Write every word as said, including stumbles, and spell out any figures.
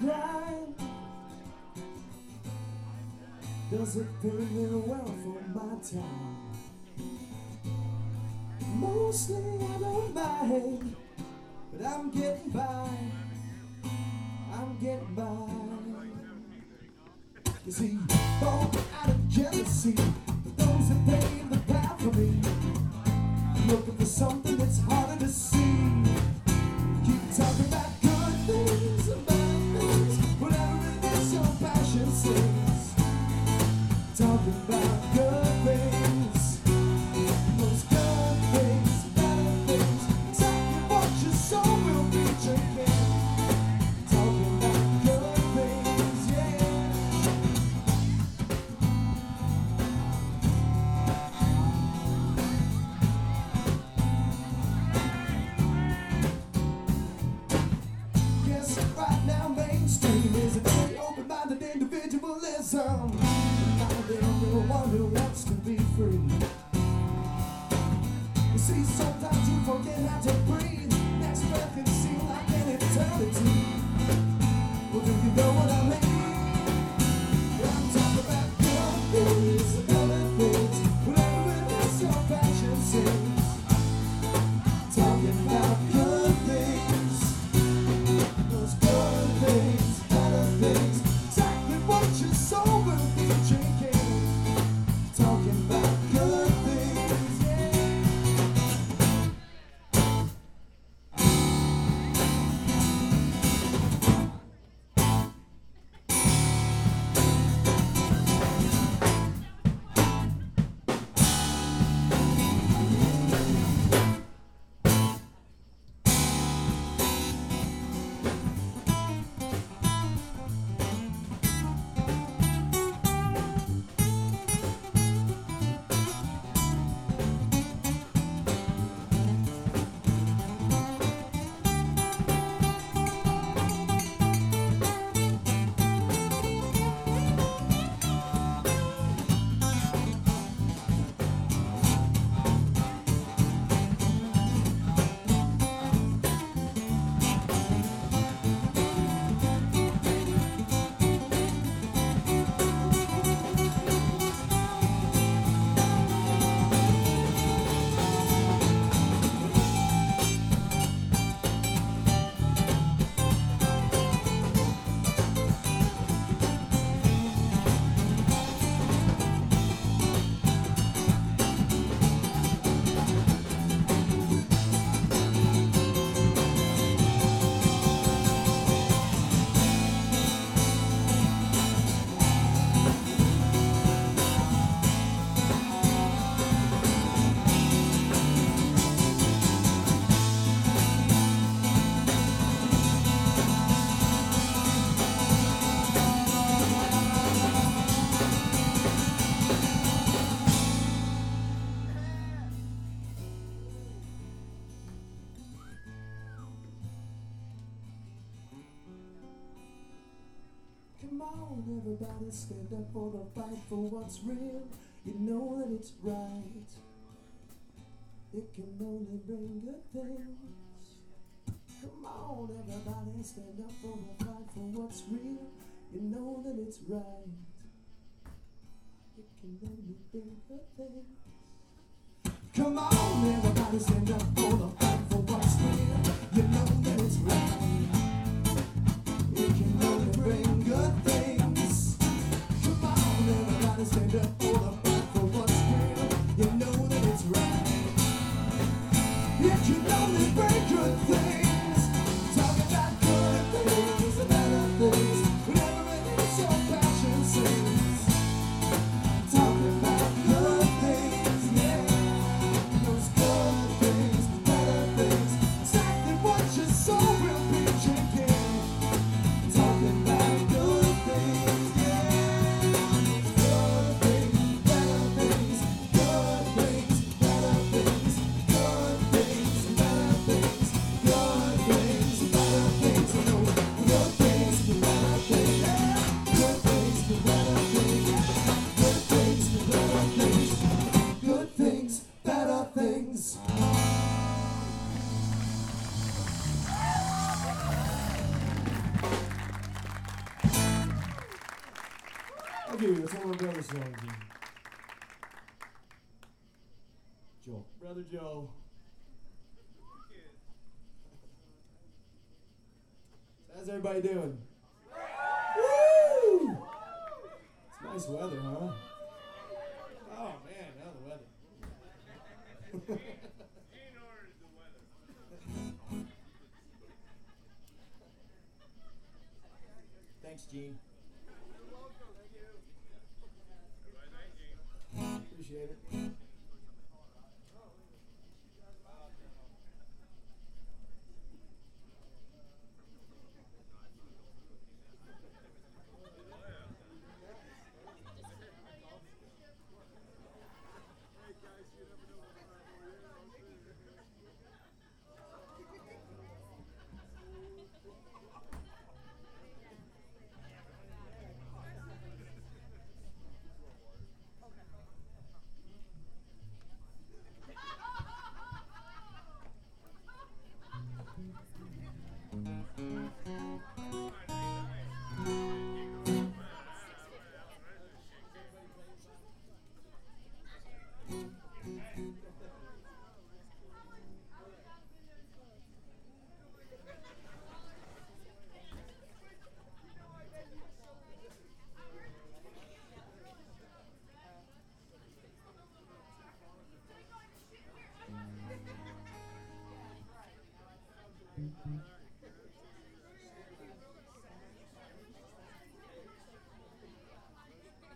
grind? Does it pay me well for my time? Mostly I don't mind, but I'm getting by. I'm getting by. You see, born out of jealousy, for those that pave the path for me. I'm looking for something that's harder to see. Keep talking about good things, bad things, whatever it is your passion sings. Talking about good things, those good things, better things, exactly what your soul will be drinking. Talking about good things, yeah. Yes, right now mainstream is a very open-minded individualism. Everyone who wants to be free. You see, sometimes you forget how to breathe. Next breath can seem like an eternity. Well, do you know what I mean? I'm talking about good things, other things, whatever it is your passion sings. Talking about good things, those good things, better things, exactly what your soul will be drinking. Talking about good things, yeah. Come on, everybody, stand up for the fight for what's real. You know that it's right. It can only bring good things. Come on, everybody, stand up for the fight for what's real. You know that it's right. It can only bring good things. Come on, everybody, stand up for the fight for what's real. You know that it's right. It can only bring good things. Come on, everybody, stand up for the fight for what's real. You know that it's right. It can only bring good things. Talk about good things, better things, whatever it is your passion sings. Talk about good things, yeah. Those good things, better things, exactly what your soul will be drinking. Talking about good things, yeah. Good things, better Thank you. That's one of my brother's songs. Joe. Brother Joe. How's everybody doing? Woo! It's nice weather, huh? Oh man, now the weather. Thanks, Gene. Appreciate it. Mm-hmm.